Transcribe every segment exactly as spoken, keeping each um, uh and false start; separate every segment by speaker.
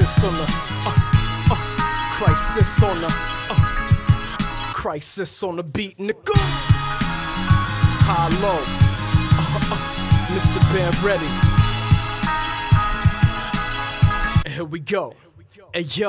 Speaker 1: Crisis on the, uh, uh, crisis on the, uh, crisis on the beat, nigga. High low, uh, uh, Mister Band ready. And here we go. Hey yo,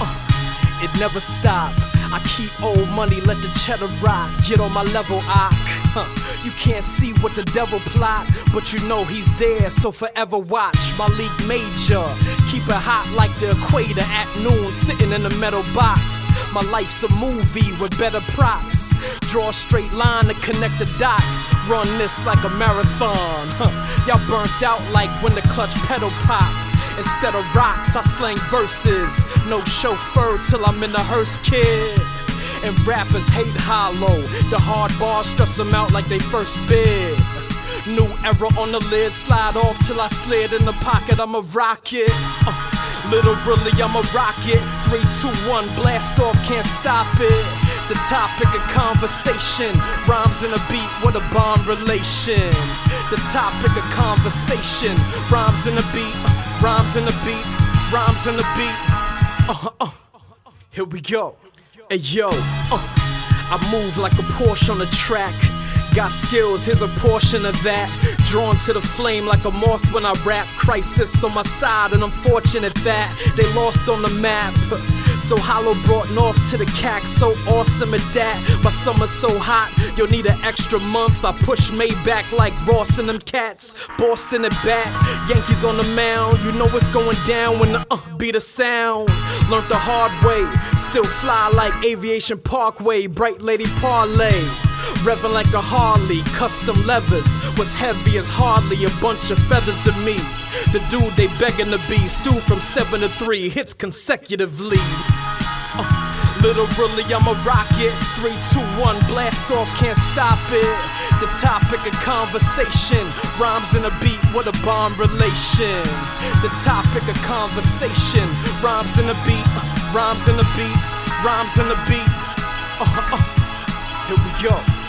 Speaker 1: uh, it never stop. I keep old money, let the cheddar rock. Get on my level, I. Huh. You can't see what the devil plot, but you know he's there, so forever watch my league major. Keep it hot like the equator at noon, sitting in a metal box. My life's a movie with better props. Draw a straight line to connect the dots. Run this like a marathon. Huh. Y'all burnt out like when the clutch pedal pop. Instead of rocks, I slang verses. No chauffeur till I'm in the hearse, kid. And rappers hate hollow. The hard bars stress them out like they first bid. New era on the lid, slide off till I slid in the pocket. I'm a rocket. Uh, literally, I'm a rocket. Three, two, one, blast off, can't stop it. The topic of conversation, rhymes in a beat, what a bond relation. The topic of conversation, rhymes in a beat, rhymes in a beat, rhymes in a beat. Uh, uh, here we go. Hey yo, uh, I move like a Porsche on the track. Got skills, here's a portion of that. Drawn to the flame like a moth when I rap. Crisis on my side, and I'm fortunate that they lost on the map. So hollow brought north to the C A C, so awesome at that. My summer's so hot, you'll need an extra month. I push Maybach like Ross and them cats. Boston at bat, Yankees on the mound. You know what's going down when the uh beat a sound. Learned the hard way, still fly like Aviation Parkway. Bright lady parlay. Revving like a Harley, custom levers. What's heavy as hardly a bunch of feathers to me. The dude they begging to be, stew from seven to three, hits consecutively. Uh, literally, I'm a rocket. Three, two, one, blast off, can't stop it. The topic of conversation, rhymes in a beat, what a bond relation. The topic of conversation, rhymes in a beat, rhymes in a beat, rhymes in a beat. Uh, uh, here we go.